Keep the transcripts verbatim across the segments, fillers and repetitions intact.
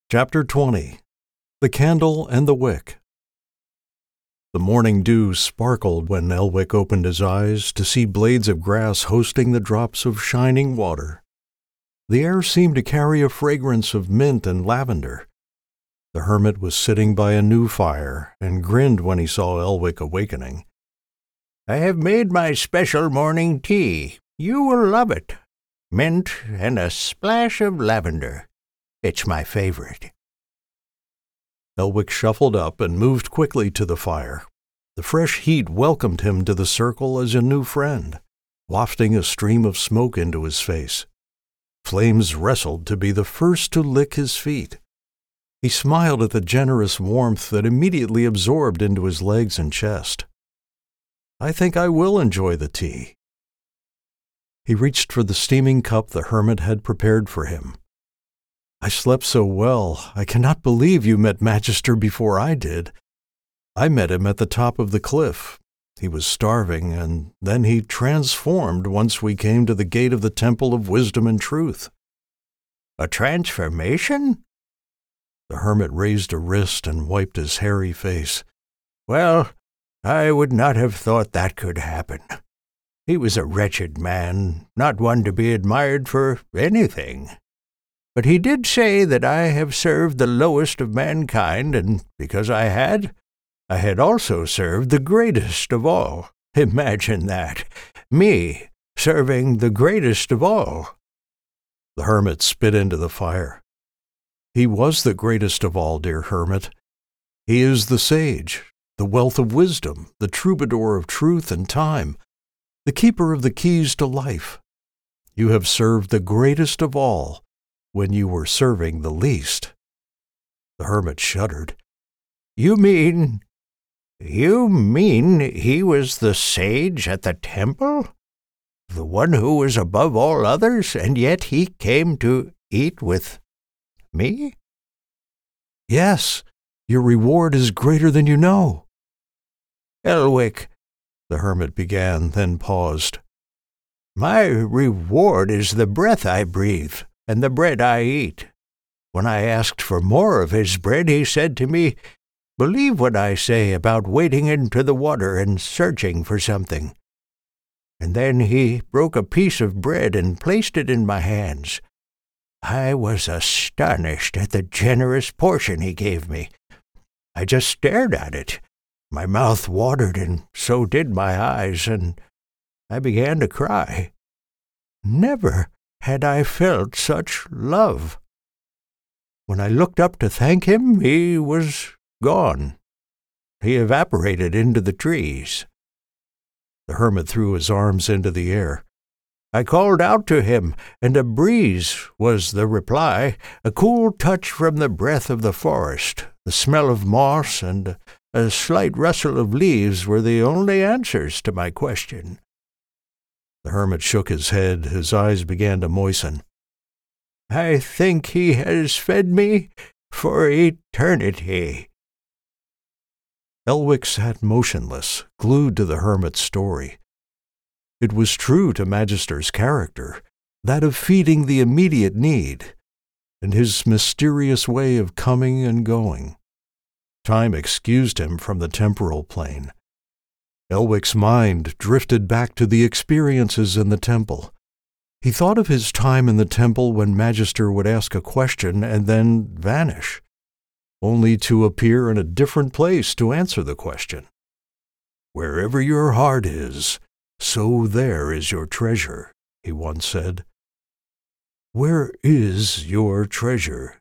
Chapter twenty. The Candle and the Wick. The morning dew sparkled when Elwick opened his eyes to see blades of grass hosting the drops of shining water. The air seemed to carry a fragrance of mint and lavender. The hermit was sitting by a new fire and grinned when he saw Elwick awakening. "I have made my special morning tea. You will love it. Mint and a splash of lavender. It's my favorite." Elwick shuffled up and moved quickly to the fire. The fresh heat welcomed him to the circle as a new friend, wafting a stream of smoke into his face. Flames wrestled to be the first to lick his feet. He smiled at the generous warmth that immediately absorbed into his legs and chest. "I think I will enjoy the tea." He reached for the steaming cup the hermit had prepared for him. "I slept so well, I cannot believe you met Magister before I did. I met him at the top of the cliff. He was starving, and then he transformed once we came to the gate of the Temple of Wisdom and Truth." "A transformation?" The hermit raised a wrist and wiped his hairy face. "Well, I would not have thought that could happen. He was a wretched man, not one to be admired for anything. But he did say that I have served the lowest of mankind, and because I had, I had also served the greatest of all. Imagine that. Me serving the greatest of all." The hermit spit into the fire. "He was the greatest of all, dear hermit. He is the sage, the wealth of wisdom, the troubadour of truth and time, the keeper of the keys to life. You have served the greatest of all when you were serving the least." The hermit shuddered. "You mean, you mean he was the sage at the temple? The one who was above all others, and yet he came to eat with me?" "Yes, your reward is greater than you know." "Elwick," the hermit began, then paused. "My reward is the breath I breathe and the bread I eat. When I asked for more of his bread, he said to me, 'Believe what I say about wading into the water and searching for something.' And then he broke a piece of bread and placed it in my hands. I was astonished at the generous portion he gave me. I just stared at it. My mouth watered, and so did my eyes, and I began to cry. Never had I felt such love. When I looked up to thank him, he was gone. He evaporated into the trees." The hermit threw his arms into the air. "I called out to him, and a breeze was the reply, a cool touch from the breath of the forest, the smell of moss, and a slight rustle of leaves were the only answers to my question." The hermit shook his head. His eyes began to moisten. "I think he has fed me for eternity." Elwick sat motionless, glued to the hermit's story. It was true to Magister's character, that of feeding the immediate need, and his mysterious way of coming and going. Time excused him from the temporal plane. Elwick's mind drifted back to the experiences in the temple. He thought of his time in the temple when Magister would ask a question and then vanish, only to appear in a different place to answer the question. "Wherever your heart is, so there is your treasure," he once said. "Where is your treasure?"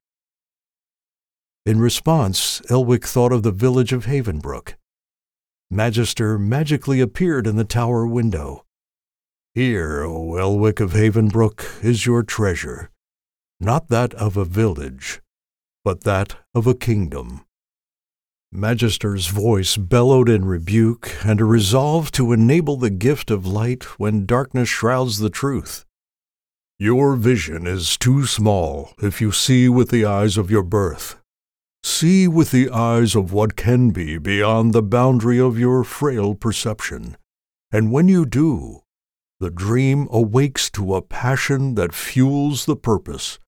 In response, Elwick thought of the village of Havenbrook. Magister magically appeared in the tower window. "Here, O Elwick of Havenbrook, is your treasure, not that of a village, but that of a kingdom." Magister's voice bellowed in rebuke and a resolve to enable the gift of light when darkness shrouds the truth. "Your vision is too small if you see with the eyes of your birth. See with the eyes of what can be beyond the boundary of your frail perception, and when you do, the dream awakes to a passion that fuels the purpose